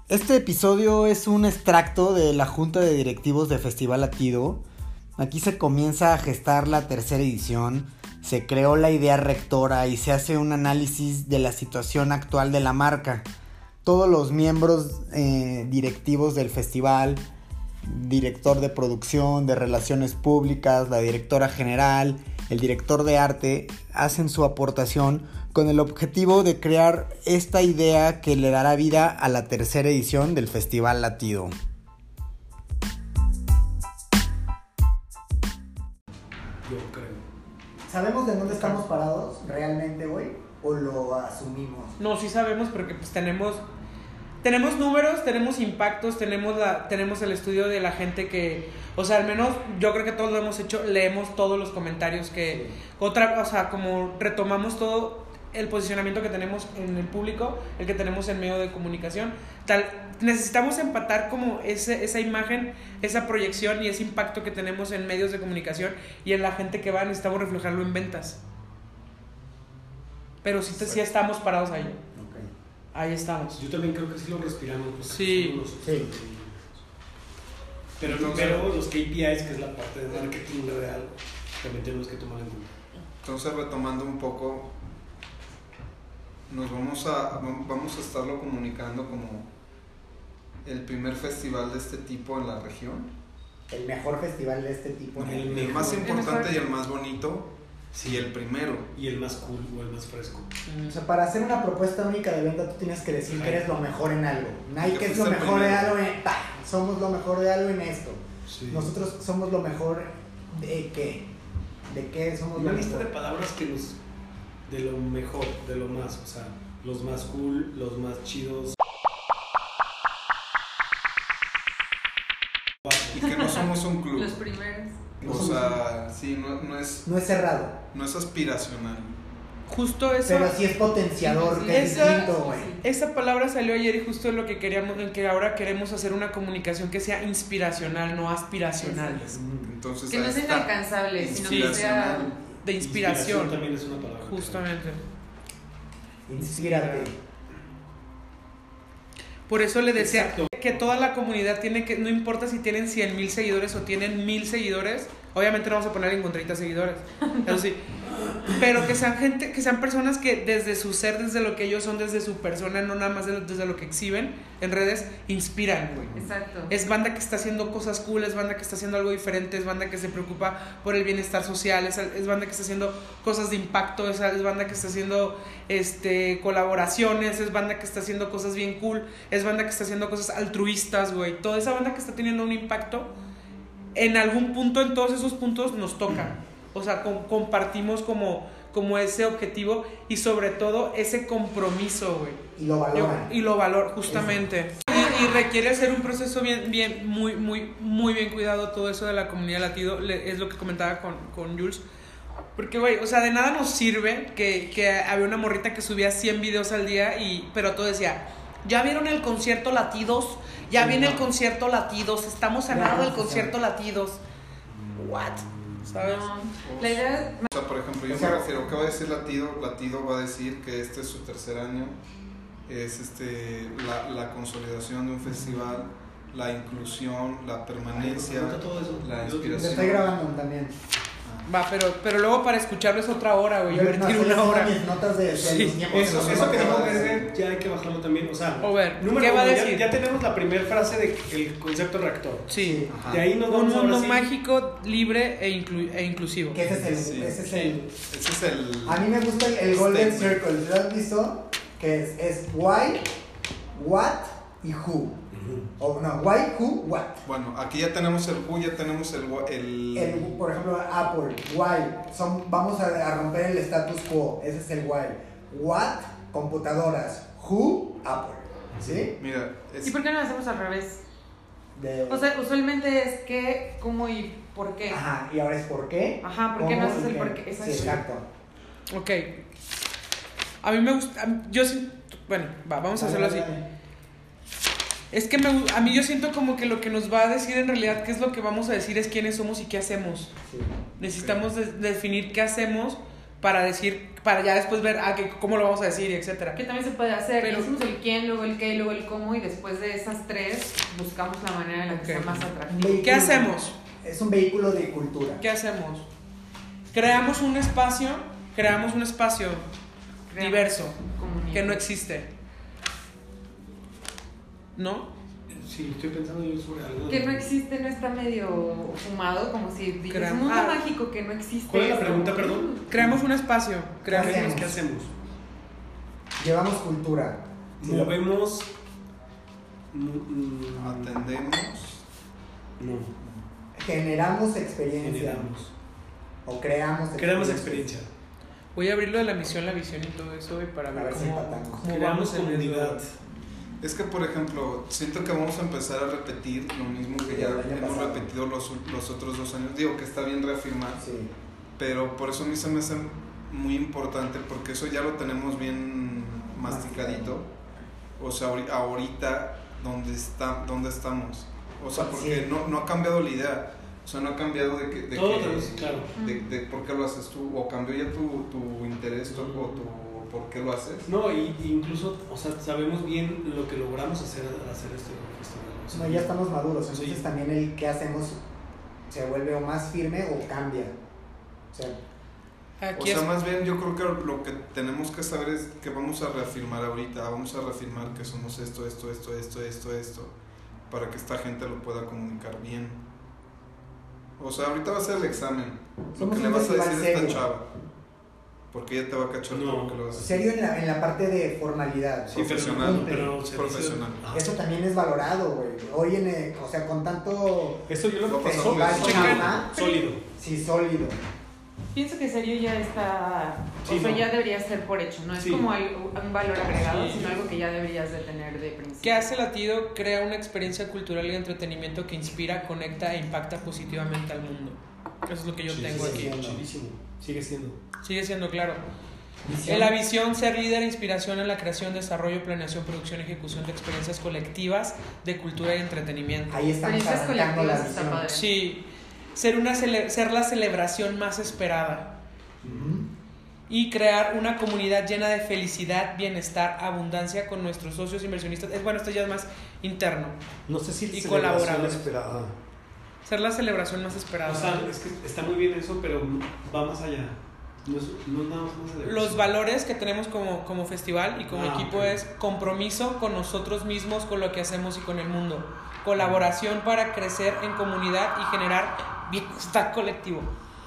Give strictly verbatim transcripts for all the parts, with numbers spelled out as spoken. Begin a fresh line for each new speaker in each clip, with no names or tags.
Este episodio es un extracto de la Junta de Directivos de Festival Latido. Aquí se comienza a gestar la tercera edición, se creó la idea rectora y se hace un análisis de la situación actual de la marca. Todos los miembros eh, directivos del festival, director de producción, de relaciones públicas, la directora general, el director de arte, hacen su aportación con el objetivo de crear esta idea que le dará vida a la tercera edición del Festival Latido.
Yo creo.
¿Sabemos de dónde estamos parados realmente hoy o lo asumimos?
No, sí sabemos porque pues tenemos tenemos números, tenemos impactos, tenemos la tenemos el estudio de la gente que, o sea, al menos yo creo que todos lo hemos hecho, leemos todos los comentarios que otra, o sea, como retomamos todo el posicionamiento que tenemos en el público, el que tenemos en medio de comunicación, tal, necesitamos empatar como ese, esa imagen, esa proyección y ese impacto que tenemos en medios de comunicación y en la gente que va, necesitamos reflejarlo en ventas. Pero sí, sí estamos parados ahí.
Okay.
Ahí estamos.
Yo también creo que sí lo respiramos. Pues,
sí.
Los,
sí.
Pero,
Entonces,
pero los K P Is, que es la parte de marketing real, también tenemos que tomar en cuenta.
Entonces, retomando un poco, nos vamos a vamos a estarlo comunicando como el primer festival de este tipo en la región.
El mejor festival de este tipo.
El,
el,
el
el
más importante
el
y el más bonito. Sí, el primero.
Y el más cool o el más fresco.
O sea, para hacer una propuesta única de venta, tú tienes que decir que eres lo mejor en algo. Nike es lo
el
mejor de
primero.
algo en... ¡Pah! Somos lo mejor de algo en esto.
Sí.
Nosotros somos lo mejor de qué. ¿De qué somos
Una
lo
lista
mejor?
de palabras que nos... de lo mejor, de lo más, o sea, los más cool, los más chidos.
Y que no somos un club.
Los primeros.
O sea, sí, no, no es
No es cerrado.
no es aspiracional.
Justo eso.
Pero sí es potenciador,
Sí,
que es
esa-
distinto, güey.
Esa palabra salió ayer y justo es lo que queríamos, en que ahora queremos hacer una comunicación que sea inspiracional, no aspiracional.
Entonces,
Que no
ahí
sea
está.
inalcanzable, sino que sea...
Inspiracional.
De inspiración.
También es una palabra.
Justamente.
Inspírate.
Por eso le decía
Exacto.
que toda la comunidad tiene que, no importa si tienen cien mil seguidores o tienen mil seguidores, obviamente no vamos a poner en contraita seguidores, eso sí, pero que sean gente, que sean personas que desde su ser, desde lo que ellos son, desde su persona, no nada más de- desde lo que exhiben en redes, inspiran, güey.
Exacto.
Es banda que está haciendo cosas cool, es banda que está haciendo algo diferente, es banda que se preocupa por el bienestar social, es, es banda que está haciendo cosas de impacto, es, es banda que está haciendo este, colaboraciones, es banda que está haciendo cosas bien cool, es banda que está haciendo cosas altruistas, güey. Toda esa banda que está teniendo un impacto, en algún punto, en todos esos puntos nos toca. O sea, com- compartimos como, como ese objetivo y sobre todo ese compromiso, güey.
Y lo
Yo-
valoran.
y lo valor, justamente. Y, y requiere ser un proceso bien, bien, muy, muy, muy bien cuidado todo eso de la comunidad latido. Le- es lo que comentaba con, con Jules. Porque, güey, o sea, de nada nos sirve que, que había una morrita que subía cien videos al día, y, pero todo decía, ¿ya vieron el concierto Latidos? Ya
Sí,
viene
no.
el concierto Latidos, estamos al lado
No,
del
sí,
concierto
sí.
Latidos. What? ¿Sabes?
No. La idea...
O sea, por ejemplo, yo
O sea,
me refiero, ¿qué va a decir Latido? Latido va a decir que este es su tercer año, es este la, la consolidación de un festival, la inclusión, la permanencia,
Anota todo eso.
la
Yo-
Te
inspiración.
estoy grabando también.
Va, pero, pero luego para escucharlo es otra hora, güey. Yo
No,
invertir
estoy
una
haciendo
hora.
mis notas de, de
Sí,
los tiempos
Eso,
los
eso que dijo
notas.
Verde, ya hay que bajarlo también. O sea,
O ver,
número
¿qué va a
uno, ya-
decir?
Ya, tenemos la primera frase de que el concepto rector.
Sí.
Ajá.
De ahí nos
Un
vamos ahora
mundo
sí.
mágico, libre e, inclu- e inclusivo.
Que ese es el...
Sí.
Ese es el
Ese es el...
a mí me gusta el, el Golden
Statement.
Circle. ¿Lo has visto? Que es, es why, what y who. O no, why, who, what.
Bueno, aquí ya tenemos el who, ya tenemos el... wa- el,
El, por ejemplo, Apple, why, son, vamos a, a romper el status quo, ese es el why. What, computadoras, who, Apple, ¿sí?
Mira, es,
¿Y por qué no lo hacemos al revés?
De,
O sea, usualmente es qué, cómo y por qué.
ajá, y ahora es por qué.
Ajá, ¿por qué no
cómo
haces
y
el
qué.
por qué?
Sí,
Exacto.
exacto.
Ok. A mí me gusta. a mí- Yo siento. Bueno, va, vamos a hacerlo así.
Dale, dale.
Es que me, gu- a mí yo siento como que lo que nos va a decir en realidad qué es lo que vamos a decir es quiénes somos y qué hacemos.
Sí.
Necesitamos de- definir qué hacemos para decir, para ya después ver ah, que, cómo lo vamos a decir, etcétera.
Que también se puede hacer.
Pero-
Hicimos el quién, luego el qué, luego el cómo, y después de esas tres buscamos la manera en la que
Ok.
sea más
Un
atractiva.
vehículo-
¿Qué hacemos?
Es un vehículo de cultura.
¿Qué hacemos? Creamos un espacio, creamos un espacio
Creamos
diverso
comunidad.
que no existe. ¿No?
Sí, estoy pensando yo sobre algo.
Que no existe, no está medio fumado, como si dijeras
Creamos-
un mundo
ah.
mágico que no existe.
¿Cuál es la
eso.
pregunta, perdón?
Creamos un espacio. Creamos
hacemos?
¿Qué hacemos?
Llevamos cultura. Sí, lo-
Movemos. mm, mm,
Atendemos.
No,
Generamos experiencia.
generamos.
O creamos
Creamos experiencia.
Voy a abrir lo de la misión, la visión y todo eso y para
A
ver
ver si
cómo,
empatamos.
cómo
Creamos
vamos en
comunidad.
eso.
Es que, por ejemplo, siento que vamos a empezar a repetir lo mismo que
Sí,
ya
el año
hemos
pasado.
repetido los, los otros dos años. Digo que está bien reafirmar,
Sí.
pero por eso a mí se me hace muy importante, porque eso ya lo tenemos bien masticadito. O sea, ahori- ahorita, ¿dónde, está, dónde estamos? O sea, porque
Sí.
no, no ha cambiado la idea. O sea, no ha cambiado de que... De
Todo
que-
tenemos, claro.
de, de por qué lo haces tú, o cambió ya tu, tu interés tu- o tu por qué lo haces.
No, y, y incluso, o sea, sabemos bien lo que logramos hacer al hacer este festival. O sea,
No, ya estamos maduros, entonces
Sí.
también el qué hacemos se vuelve o más firme o cambia. O sea,
O
Aquí
sea,
es,
más bien yo creo que lo que tenemos que saber es que vamos a reafirmar ahorita, vamos a reafirmar que somos esto, esto, esto, esto, esto, esto, para que esta gente lo pueda comunicar bien. O sea, ahorita va a ser el examen. Lo
Somos
que le
un
vas a
festival
decir a esta
serio.
chava. Porque ella te va a cachar
No.
todo lo que le vas a decir.
serio en la, en la parte de formalidad.
Sí,
pero-
profesional.
pero se
Profesional.
dice- ah,
Eso también es valorado, güey. Hoy en el- o sea, con tanto
Esto yo lo
Va a pasar
festival
por eso.
chamba,
sólido.
sí, sólido.
Pienso que serio ya está,
Sí,
o sea,
no.
ya debería ser por hecho, no es
Sí.
como algo- un valor agregado,
Sí.
sino algo que ya deberías de tener de principio.
¿Qué hace Latido? Crea una experiencia cultural y de entretenimiento que inspira, conecta e impacta positivamente al mundo. Eso es lo que yo
Sí,
tengo
sí,
aquí.
sí.
Chidísimo. Sigue siendo.
Sigue siendo claro.
Visión.
En la visión, ser líder e inspiración en la creación, desarrollo, planeación, producción y ejecución de experiencias colectivas de cultura y entretenimiento.
Ahí estamos
Experiencias
arrancando la
colectivas está
visión.
padre.
Sí, ser, una cele- ser la celebración más esperada
Ujú.
y crear una comunidad llena de felicidad, bienestar, abundancia con nuestros socios inversionistas. Es bueno, esto ya es más interno.
No sé si
Y
celebración
colaboradores.
esperada.
Ser la celebración más esperada.
O sea, es que está muy bien eso, pero va más allá. No es, no es nada más una celebración.
Los valores que tenemos como, como festival y como
Ah,
equipo
ok.
es compromiso con nosotros mismos, con lo que hacemos y con el mundo. Colaboración para crecer en comunidad y generar bienestar colectivo.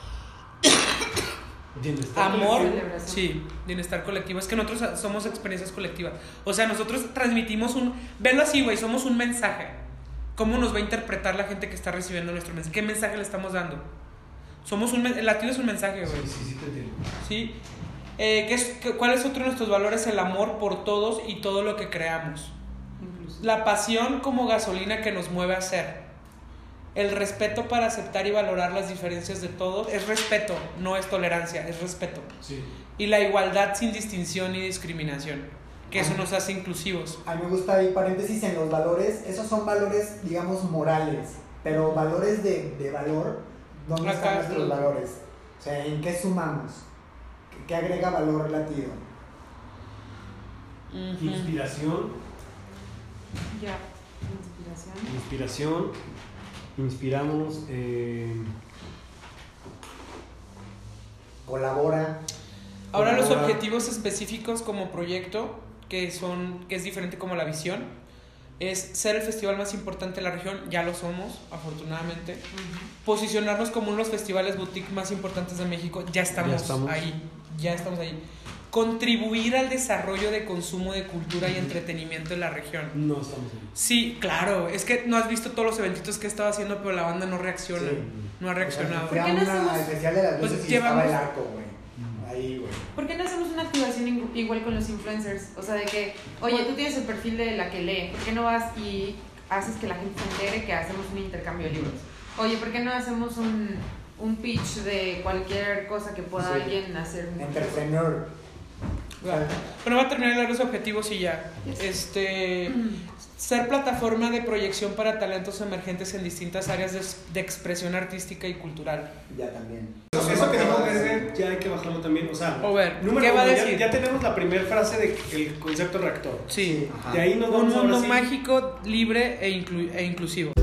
Bienestar
Amor,
colectivo.
Celebración.
sí, bienestar colectivo. Es que nosotros somos experiencias colectivas. O sea, nosotros transmitimos un... Velo así, güey, somos un mensaje. ¿Cómo nos va a interpretar la gente que está recibiendo nuestro mensaje? ¿Qué mensaje le estamos dando? Somos un... men- El latido es un mensaje, güey.
Sí, sí, sí, te entiendo.
¿Sí? Eh, ¿qué es, qué- ¿Cuál es otro de nuestros valores? El amor por todos y todo lo que creamos.
Incluso.
La pasión como gasolina que nos mueve a hacer. El respeto para aceptar y valorar las diferencias de todos. Es respeto, no es tolerancia, es respeto.
Sí.
Y la igualdad sin distinción ni discriminación. Que eso nos hace inclusivos.
A mí me gusta ahí paréntesis en los valores. Esos son valores, digamos, morales. Pero valores de, de valor, ¿dónde
Acá,
están nuestros
mm.
valores? O sea, ¿en qué sumamos? ¿Qué, qué agrega valor latido?
Ujú.
Inspiración.
Ya, inspiración.
Inspiración. Inspiramos. Eh,
Colabora.
Ahora los
Colabora.
objetivos específicos como proyecto, que son que es diferente como la visión, es ser el festival más importante de la región, ya lo somos, afortunadamente. Posicionarnos como uno de los festivales boutique más importantes de México, ya estamos,
Ya estamos.
ahí, ya estamos ahí. Contribuir al desarrollo de consumo de cultura y entretenimiento en la región.
no estamos ahí.
Sí, claro, es que no has visto todos los eventitos que he estado haciendo, pero la banda no reacciona,
Sí.
no ha reaccionado.
Fui a
¿Por qué no
una
hacemos-
especial de las
Pues
luces y
llevamos-
estaba el arco, güey. Ahí, güey.
¿Por qué no hacemos una activación ing- igual con los influencers? O sea, de que, oye, tú tienes el perfil de la que lee, ¿por qué no vas y haces que la gente se entere que hacemos un intercambio de libros? Oye, ¿por qué no hacemos un, un pitch de cualquier cosa que pueda
Sí.
alguien hacer?
Entrepreneur.
Bueno, voy a terminar de dar los objetivos y ya. Este, ser plataforma de proyección para talentos emergentes en distintas áreas de, de expresión artística y cultural.
Ya también.
Eso que dijo Verde ya hay que bajarlo también. O sea,
O ver,
número
¿qué va a
uno,
decir?
Ya, ya tenemos la primera frase del concepto reactor.
Sí.
Ajá.
De ahí nos
Un
vamos
mundo
ahora sí.
mágico, libre e, inclu- e inclusivo.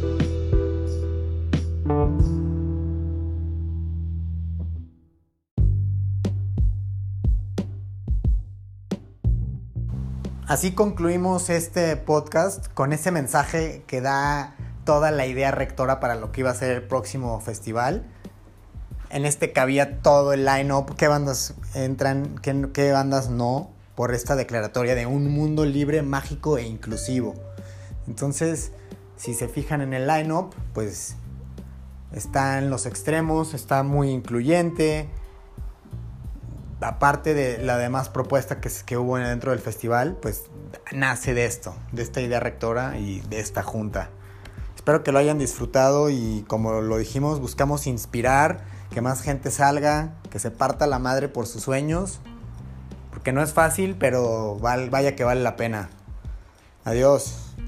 Así concluimos este podcast con ese mensaje que da toda la idea rectora para lo que iba a ser el próximo festival. En este cabía todo el line-up, qué bandas entran, qué, qué bandas no, por esta declaratoria de un mundo libre, mágico e inclusivo. Entonces, si se fijan en el line-up, pues está en los extremos, está muy incluyente. Aparte de la demás propuesta que, que hubo dentro del festival, pues nace de esto, de esta idea rectora y de esta junta. Espero que lo hayan disfrutado y, como lo dijimos, buscamos inspirar, que más gente salga, que se parta la madre por sus sueños, porque no es fácil, pero val, vaya que vale la pena. Adiós.